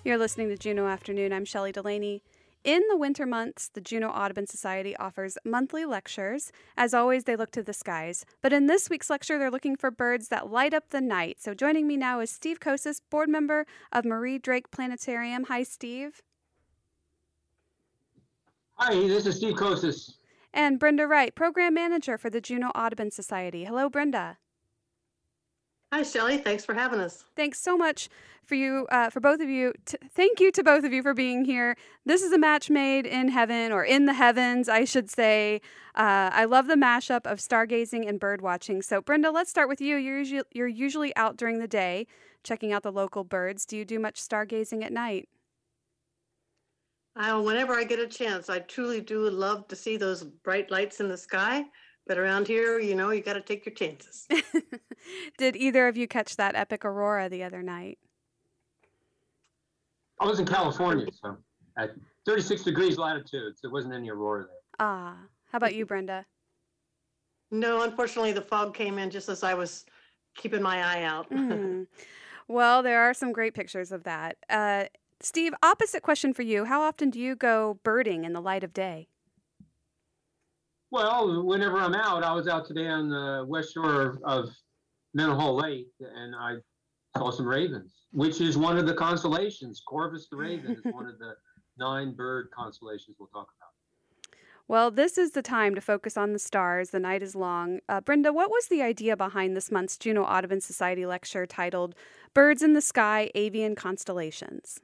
You're listening to Juneau Afternoon. I'm Shelley Delaney. In the winter months, the Juneau Audubon Society offers monthly lectures. As always, they look to the skies. But in this week's lecture, they're looking for birds that light up the night. So joining me now is Steve Kosis, board member of Marie Drake Planetarium. Hi, Steve. Hi, this is Steve Kosis. And Brenda Wright, program manager for the Juneau Audubon Society. Hello, Brenda. Hi, Shelley. Thanks for having us. Thanks so much for both of you. Thank you to both of you for being here. This is a match made in heaven, or in the heavens, I should say. I love the mashup of stargazing and bird watching. So, Brenda, let's start with you. You're usually out during the day, checking out the local birds. Do you do much stargazing at night? Whenever I get a chance, I truly do love to see those bright lights in the sky. But around here, you got to take your chances. Did either of you catch that epic aurora the other night? I was in California, so at 36 degrees latitude, so there wasn't any aurora there. How about you, Brenda? No, unfortunately, the fog came in just as I was keeping my eye out. Well, there are some great pictures of that. Steve, opposite question for you. How often do you go birding in the light of day? Well, whenever I'm out, I was out today on the west shore of Mendenhall Lake, and I saw some ravens, which is one of the constellations. Corvus the Raven is one of the 9 bird constellations we'll talk about. Well, this is the time to focus on the stars. The night is long. Brenda, what was the idea behind this month's Juneau Audubon Society lecture titled Birds in the Sky, Avian Constellations?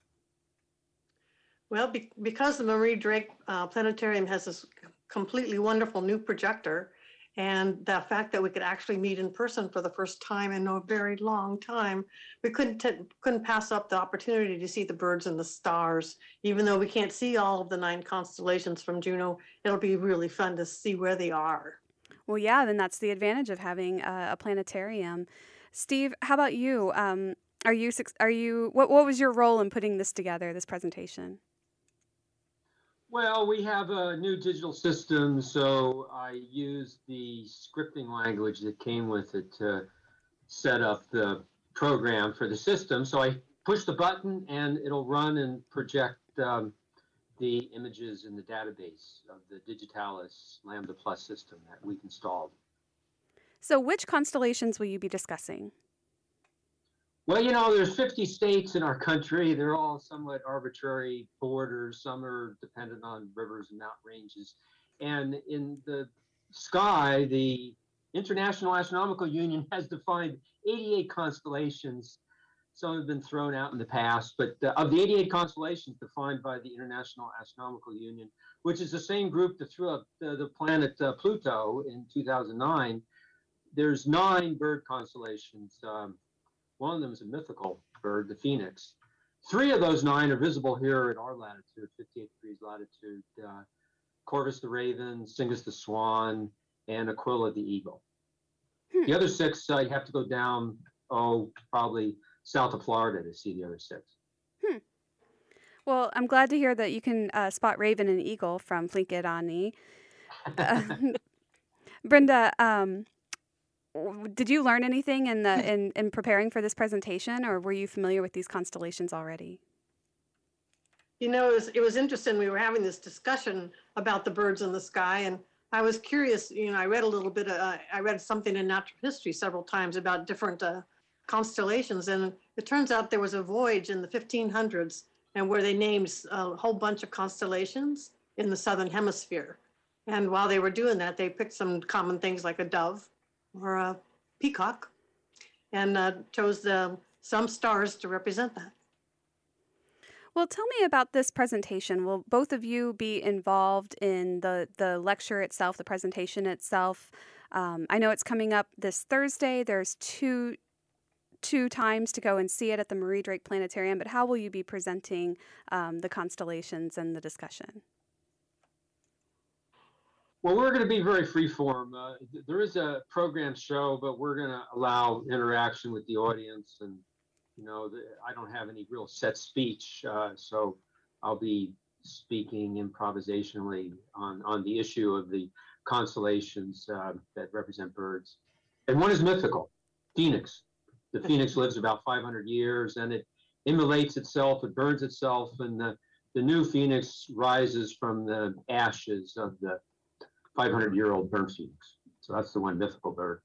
Well, because the Marie Drake Planetarium has this completely wonderful new projector, and the fact that we could actually meet in person for the first time in a very long time, we couldn't pass up the opportunity to see the birds and the stars. Even though we can't see all of the 9 constellations from Juneau, it'll be really fun to see where they are. Well, yeah, then that's the advantage of having a planetarium. Steve, how about you? What was your role in putting this together, this presentation? Well, we have a new digital system, so I used the scripting language that came with it to set up the program for the system. So I push the button and it'll run and project the images in the database of the Digitalis Lambda Plus system that we've installed. So which constellations will you be discussing? Well, there's 50 states in our country. They're all somewhat arbitrary borders. Some are dependent on rivers and mountain ranges. And in the sky, the International Astronomical Union has defined 88 constellations. Some have been thrown out in the past, but of the 88 constellations defined by the International Astronomical Union, which is the same group that threw up the planet Pluto in 2009, there's 9 bird constellations. One of them is a mythical bird, the phoenix. 3 of those 9 are visible here at our latitude, 58 degrees latitude. Corvus the Raven, Cygnus the Swan, and Aquila the Eagle. The other 6, you have to go down, probably south of Florida to see the other 6. Well, I'm glad to hear that you can spot Raven and Eagle from Flinkit Brenda, did you learn anything in preparing for this presentation, or were you familiar with these constellations already? It was interesting. We were having this discussion about the birds in the sky, and I was curious. I read a little bit. I read something in natural history several times about different constellations, and it turns out there was a voyage in the 1500s, and where they named a whole bunch of constellations in the southern hemisphere. And while they were doing that, they picked some common things like a dove or a peacock, and chose some stars to represent that. Well, tell me about this presentation. Will both of you be involved in the lecture itself, the presentation itself? I know it's coming up this Thursday. There's two times to go and see it at the Marie Drake Planetarium, but how will you be presenting the constellations and the discussion? Well, we're going to be very freeform. There is a program show, but we're going to allow interaction with the audience. And, I don't have any real set speech, so I'll be speaking improvisationally on the issue of the constellations that represent birds. And one is mythical, Phoenix. The Phoenix lives about 500 years, and it immolates itself, it burns itself, and the new phoenix rises from the ashes of the 500-year-old burnt phoenix. So that's the one mythical bird.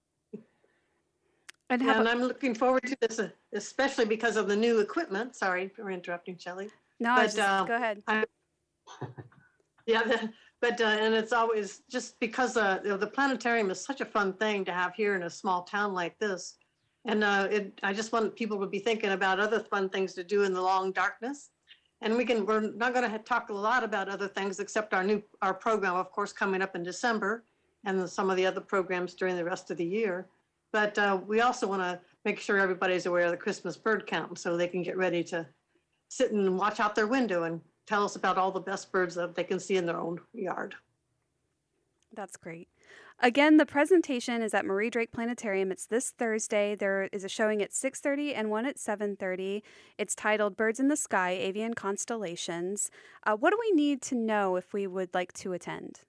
And Yeah, and I'm looking forward to this, especially because of the new equipment. Sorry for interrupting, Shelley. No, But go ahead. Yeah, and it's always just because the planetarium is such a fun thing to have here in a small town like this. And I just want people to be thinking about other fun things to do in the long darkness. And we're not going to talk a lot about other things except our program, of course, coming up in December, and some of the other programs during the rest of the year. But we also want to make sure everybody's aware of the Christmas bird count, so they can get ready to sit and watch out their window and tell us about all the best birds that they can see in their own yard. That's great. Again, the presentation is at Marie Drake Planetarium. It's this Thursday. There is a showing at 6:30 and one at 7:30. It's titled Birds in the Sky, Avian Constellations. What do we need to know if we would like to attend?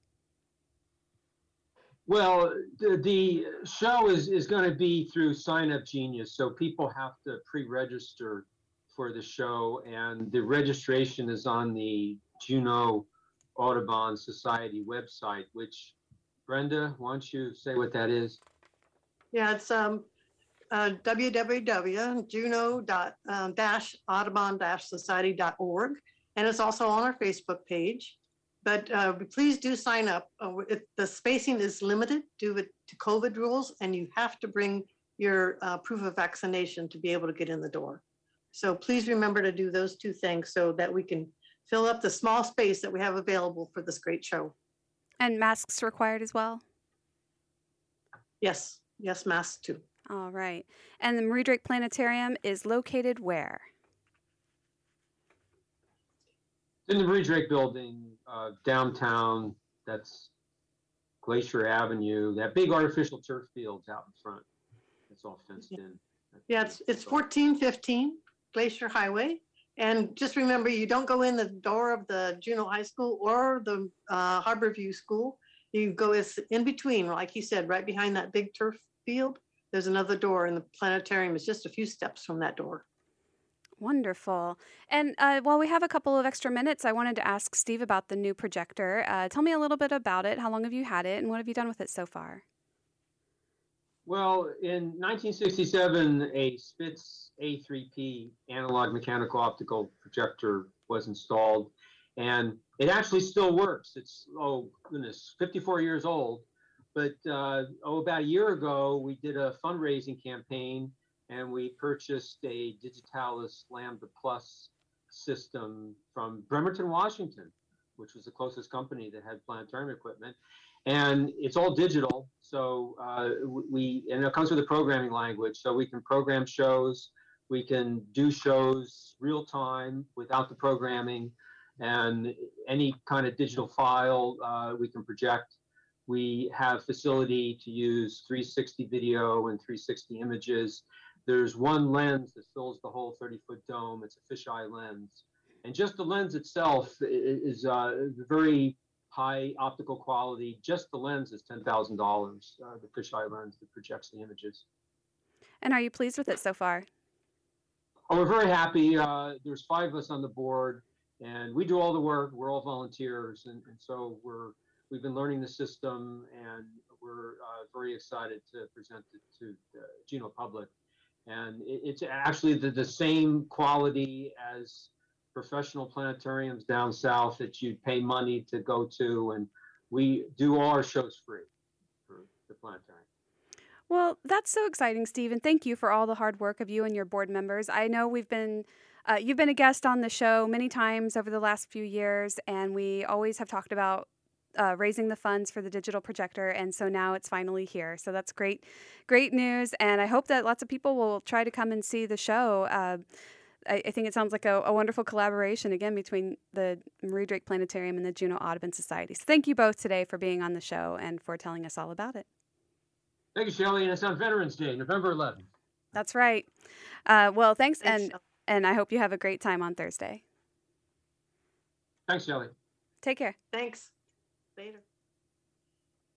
Well, the show is going to be through Sign Up Genius, so people have to pre-register for the show, and the registration is on the Juneau Audubon Society website, which, Brenda, why don't you say what that is? Yeah, it's www.juneau-audubon-society.org, and it's also on our Facebook page. But please do sign up. The spacing is limited due to COVID rules, and you have to bring your proof of vaccination to be able to get in the door. So please remember to do those two things so that we can fill up the small space that we have available for this great show. And masks required as well? Yes, masks too. All right. And the Marie Drake Planetarium is located where? In the Marie Drake building, downtown. That's Glacier Avenue. That big artificial turf field's out in front. It's all fenced in. Yeah, it's 1415 Glacier Highway. And just remember, you don't go in the door of the Juneau High School or the Harborview School. You go in between, like he said, right behind that big turf field. There's another door, and the planetarium is just a few steps from that door. Wonderful. And while we have a couple of extra minutes, I wanted to ask Steve about the new projector. Tell me a little bit about it. How long have you had it, and what have you done with it so far? Well, in 1967, a Spitz A3P analog mechanical optical projector was installed, and it actually still works. It's, 54 years old. But about a year ago, we did a fundraising campaign, and we purchased a Digitalis Lambda Plus system from Bremerton, Washington, which was the closest company that had planetarium equipment. And it's all digital, so and it comes with a programming language, so we can program shows, we can do shows real time without the programming, and any kind of digital file we can project. We have facility to use 360 video and 360 images. There's one lens that fills the whole 30-foot dome. It's a fisheye lens. And just the lens itself is very high optical quality. Just the lens is $10,000, the fisheye lens that projects the images. And are you pleased with it so far? Oh, we're very happy. There's 5 of us on the board, and we do all the work. We're all volunteers, and so we've been learning the system, and we're very excited to present it to the Juneau public. And it's actually the same quality as professional planetariums down south that you'd pay money to go to, and we do all our shows free for the planetarium. Well, that's so exciting, Steve, and thank you for all the hard work of you and your board members. I know you've been a guest on the show many times over the last few years, and we always have talked about raising the funds for the digital projector, and so now it's finally here. So that's great news, and I hope that lots of people will try to come and see the show. I think it sounds like a wonderful collaboration, again, between the Marie Drake Planetarium and the Juneau Audubon Society. So thank you both today for being on the show and for telling us all about it. Thank you, Shelley, and it's on Veterans Day, November 11th. That's right. Well, thanks and I hope you have a great time on Thursday. Thanks, Shelley. Take care. Thanks. Later.